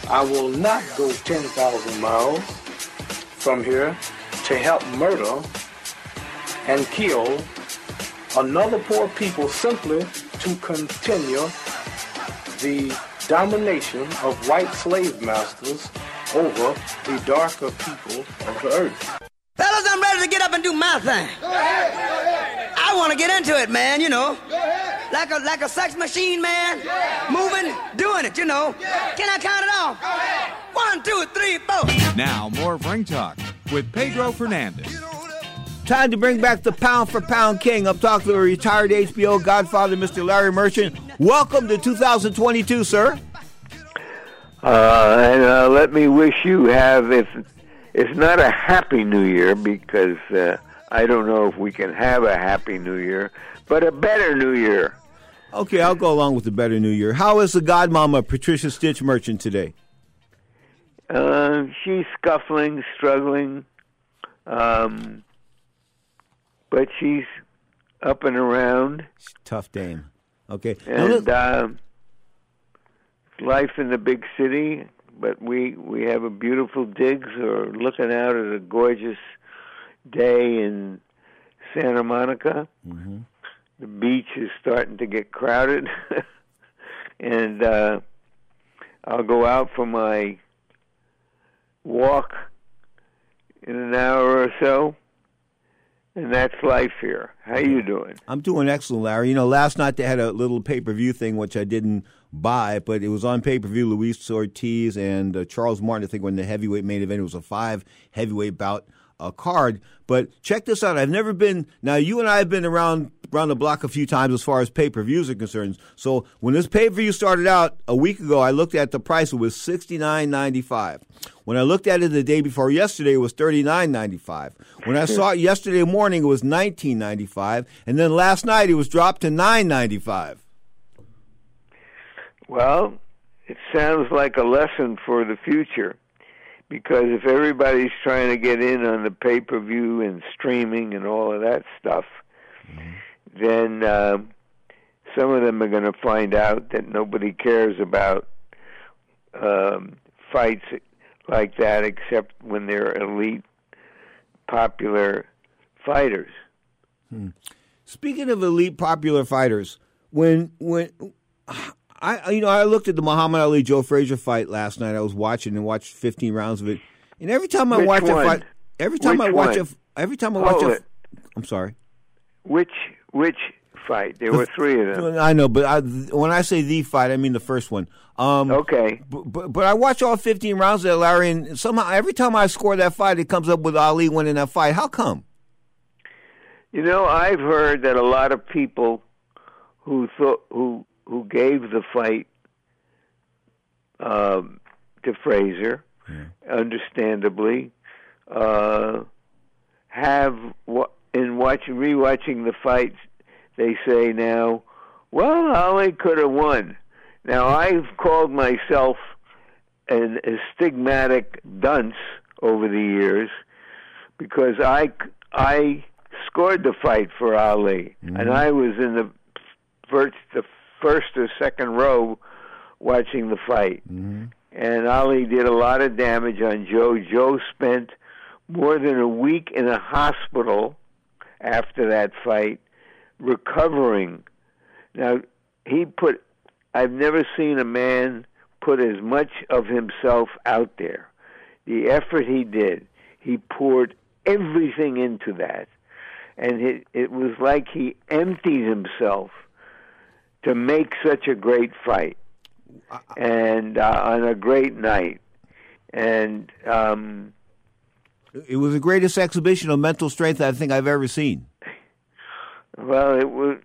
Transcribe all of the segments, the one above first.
I will not go 10,000 miles from here to help murder and kill another poor people simply to continue the domination of white slave masters over the darker people of the earth. Fellas, I'm ready to get up and do my thing. Go ahead, go ahead. I want to get into it, man, you know. Go ahead. Like a sex machine, man. Yeah. Moving, doing it, you know. Yeah. Can I count it off? Go ahead. 1, 2, 3, 4. Now, more of Ring Talk with Pedro Fernandez. Time to bring back the pound-for-pound king. I'm talking to the retired HBO godfather, Mr. Larry Merchant. Welcome to 2022, sir. And let me wish you have, if it's not a happy new year, because I don't know if we can have a happy new year, but a better new year. Okay, I'll go along with the better new year. How is the godmama, Patricia Stitch Merchant, today? She's scuffling, struggling, but she's up and around. Tough dame. Okay. And life in the big city, but we have a beautiful digs or looking out at a gorgeous day in Santa Monica. Mm-hmm. The beach is starting to get crowded, and I'll go out for my walk in an hour or so, and that's life here. How you doing? I'm doing excellent, Larry. You know, last night they had a little pay-per-view thing, which I didn't buy, but it was on pay-per-view. Luis Ortiz and Charles Martin, I think, when the heavyweight main event. It was a 5 heavyweight bout card. But check this out. I've never been – now, you and I have been around the block a few times as far as pay-per-views are concerned. So when this pay-per-view started out a week ago, I looked at the price. It was $69.95. When I looked at it the day before yesterday, it was $39.95. When I saw it yesterday morning, it was $19.95. And then last night, it was dropped to $9.95. Well, it sounds like a lesson for the future, because if everybody's trying to get in on the pay-per-view and streaming and all of that stuff, then some of them are going to find out that nobody cares about fights like that except when they're elite, popular fighters. Speaking of elite, popular fighters, when I looked at the Muhammad Ali Joe Frazier fight last night. I was watching and watched 15 rounds of it, and every time I watch a fight, I'm sorry. Which fight? There were 3 of them. I know, but when I say the fight, I mean the first one. Okay. But I watch all 15 rounds of that, Larry, and somehow every time I score that fight, it comes up with Ali winning that fight. How come? You know, I've heard that a lot of people who gave the fight to Frazier, understandably, have in rewatching the fights, they say now, well, Ali could have won. Now, I've called myself a stigmatic dunce over the years because I scored the fight for Ali, and I was in the first or second row watching the fight. And Ali did a lot of damage on Joe. Joe spent more than a week in a hospital after that fight recovering. Now, I've never seen a man put as much of himself out there. The effort he did, he poured everything into that. And it was like he emptied himself to make such a great fight and on a great night. And it was the greatest exhibition of mental strength I think I've ever seen. Well, it was.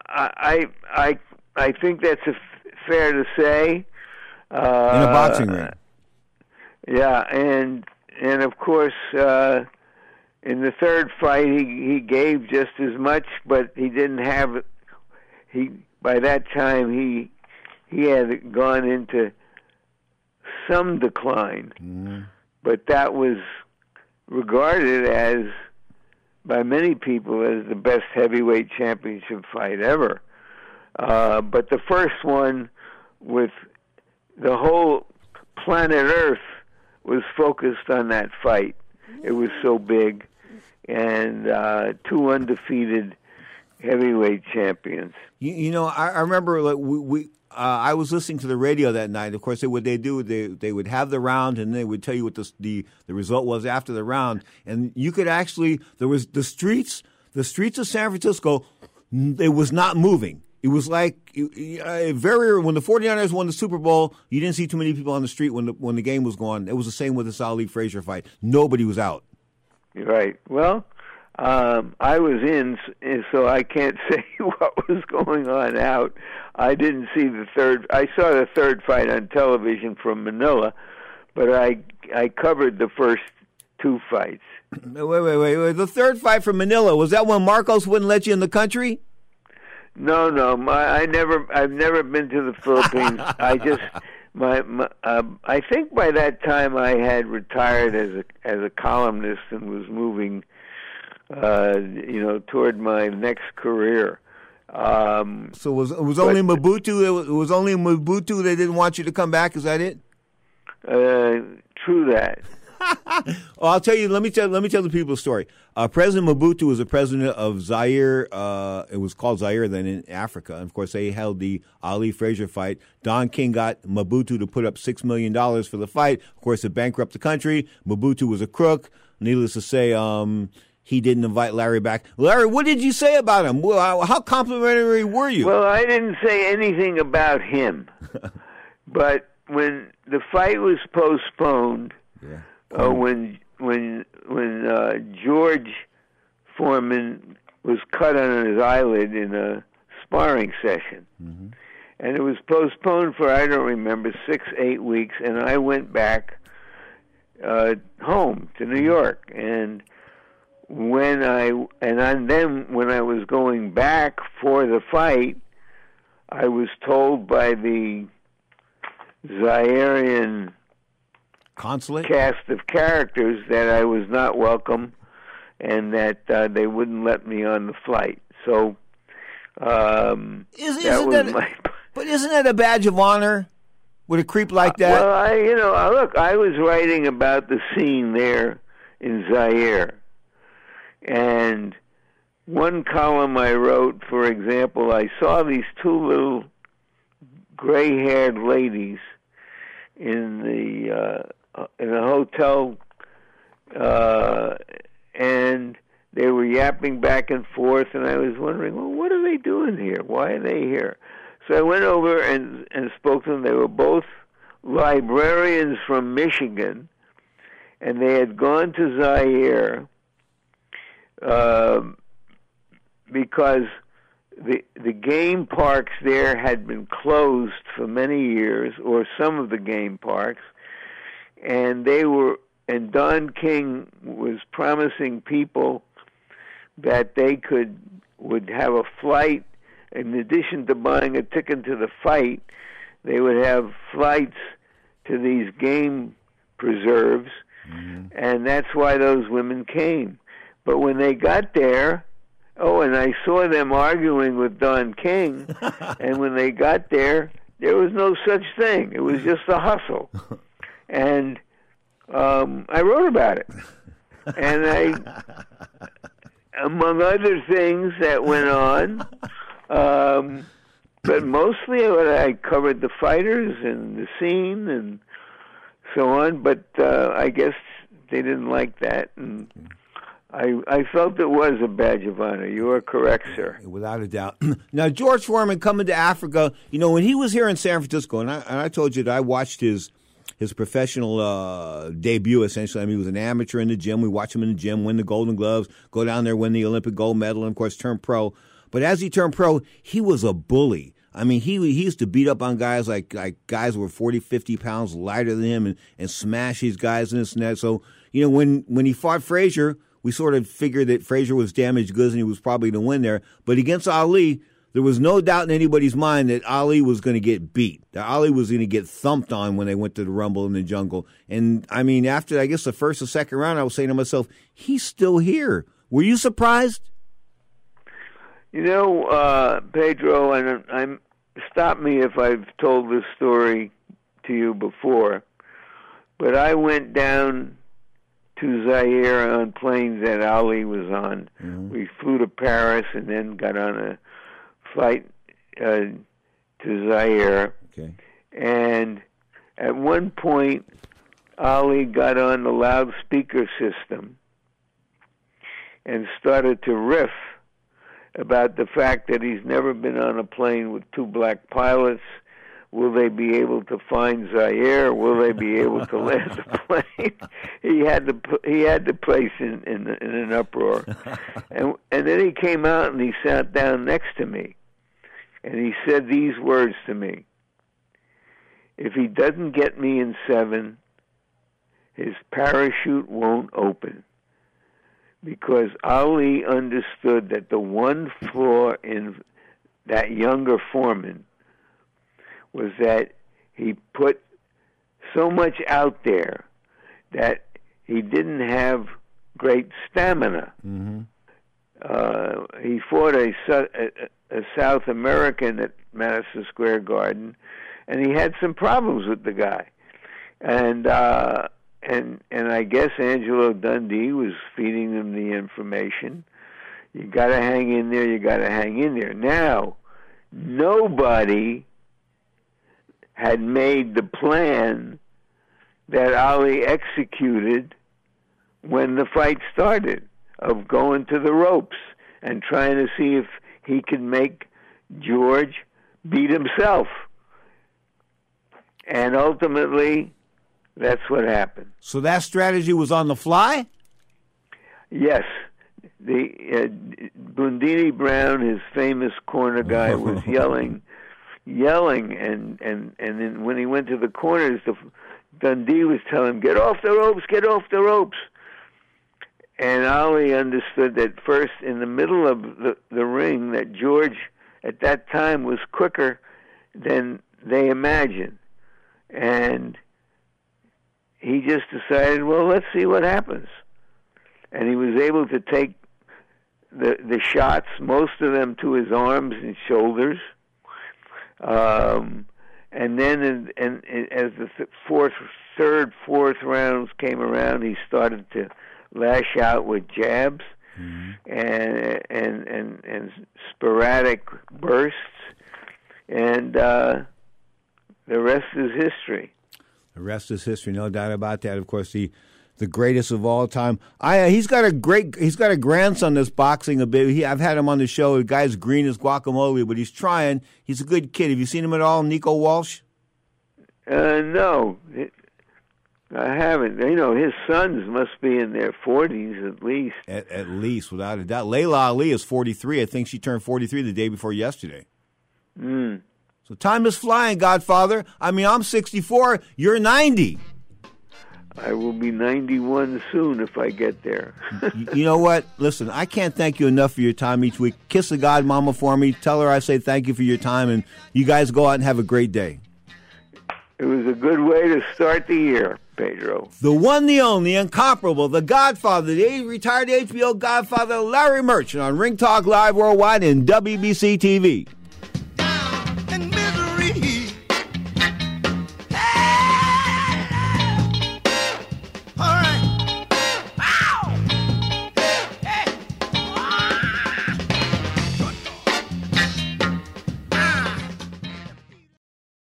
I think that's fair to say. In a boxing ring. Yeah, and of course, in the third fight, he gave just as much, but he didn't have. By that time he had gone into some decline, but that was regarded as by many people as the best heavyweight championship fight ever. But the first one, with the whole planet planet Earth was focused on that fight. It was so big, and two undefeated heavyweight champions. You know, I remember like I was listening to the radio that night. Of course, what they do, they would have the round, and they would tell you what the result was after the round. And you could actually, there was the streets of San Francisco, it was not moving. It was like when the 49ers won the Super Bowl, you didn't see too many people on the street when the game was going. It was the same with the Ali Frazier fight. Nobody was out. Right. Well, I was in, so I can't say what was going on out. I didn't see the third. I saw the third fight on television from Manila, but I covered the first two fights. Wait. The third fight from Manila, was that when Marcos wouldn't let you in the country? No. I've never been to the Philippines. I just I think by that time I had retired as a columnist and was moving, toward my next career. So it was only Mobutu. It was only Mobutu that didn't want you to come back. Is that it? True that. Well, I'll tell you. Let me tell the people a story. President Mobutu was the president of Zaire. It was called Zaire then in Africa. And of course, they held the Ali Frazier fight. Don King got Mobutu to put up $6 million for the fight. Of course, it bankrupted the country. Mobutu was a crook. Needless to say, he didn't invite Larry back. Larry, what did you say about him? How complimentary were you? Well, I didn't say anything about him. But when the fight was postponed, when George Foreman was cut on his eyelid in a sparring session, and it was postponed for, I don't remember, 6-8 weeks, and I went back home to New York, and when I was going back for the fight, I was told by the Zairean consulate cast of characters that I was not welcome and that they wouldn't let me on the flight. So but isn't that a badge of honor with a creep like that? Well, I was writing about the scene there in Zaire. And one column I wrote, for example, I saw these two little gray-haired ladies in a hotel, and they were yapping back and forth, and I was wondering, well, what are they doing here? Why are they here? So I went over and spoke to them. They were both librarians from Michigan, and they had gone to Zaire because the game parks there had been closed for many years, or some of the game parks, and Don King was promising people that they would have a flight. In addition to buying a ticket to the fight, they would have flights to these game preserves, and that's why those women came. But when they got there, and I saw them arguing with Don King, and when they got there was no such thing. It was just a hustle. And I wrote about it. And among other things that went on, but mostly I covered the fighters and the scene and so on, but I guess they didn't like that, and I felt it was a badge of honor. You are correct, sir. Without a doubt. Now, George Foreman coming to Africa, when he was here in San Francisco, and I told you that I watched his professional debut, essentially. I mean, he was an amateur in the gym. We watched him in the gym, win the Golden Gloves, go down there, win the Olympic gold medal, and, of course, turn pro. But as he turned pro, he was a bully. I mean, he used to beat up on guys like guys who were 40, 50 pounds lighter than him and smash these guys and this and that. So, when he fought Frazier, we sort of figured that Frazier was damaged goods and he was probably going to win there. But against Ali, there was no doubt in anybody's mind that Ali was going to get beat. That Ali was going to get thumped on when they went to the Rumble in the Jungle. And, I mean, after, I guess, the first or second round, I was saying to myself, he's still here. Were you surprised? Pedro, and stop me if I've told this story to you before, But I went down to Zaire on planes that Ali was on. Mm-hmm. We flew to Paris and then got on a flight to Zaire. Okay. And at one point, Ali got on the loudspeaker system and started to riff about the fact that he's never been on a plane with two black pilots. Will they be able to find Zaire? Will they be able to land the plane? He had the place in an uproar. And then he came out and he sat down next to me, and he said these words to me: "If he doesn't get me in 7, his parachute won't open." Because Ali understood that the one flaw in that younger foreman was that he put so much out there that he didn't have great stamina. Mm-hmm. He fought a South American at Madison Square Garden, and he had some problems with the guy. And I guess Angelo Dundee was feeding him the information. You got to hang in there. You got to hang in there. Now, nobody had made the plan that Ali executed when the fight started, of going to the ropes and trying to see if he could make George beat himself. And ultimately, that's what happened. So that strategy was on the fly? Yes. The Bundini Brown, his famous corner guy, was yelling, and then when he went to the corners, Dundee was telling him, "Get off the ropes, get off the ropes." And Ali understood that first, in the middle of the ring, that George at that time was quicker than they imagined. And he just decided, well, let's see what happens. And he was able to take the shots, most of them to his arms and shoulders. And then as the third, fourth rounds came around, he started to lash out with jabs and sporadic bursts. And the rest is history. The rest is history, no doubt about that. Of course, the greatest of all time. He's got a grandson that's boxing a bit. I've had him on the show. The guy's green as guacamole, but he's trying. He's a good kid. Have you seen him at all, Nico Walsh? No, I haven't. You know, his sons must be in their 40s at least. At least, without a doubt. Layla Ali is 43. I think she turned 43 the day before yesterday. So time is flying, Godfather. I mean, I'm 64. You're 90. I will be 91 soon if I get there. You know what? Listen, I can't thank you enough for your time each week. Kiss the godmama for me. Tell her I say thank you for your time, and you guys go out and have a great day. It was a good way to start the year, Pedro. The one, the only, incomparable, the Godfather, the retired HBO Godfather, Larry Merchant on Ring Talk Live Worldwide and WBC TV.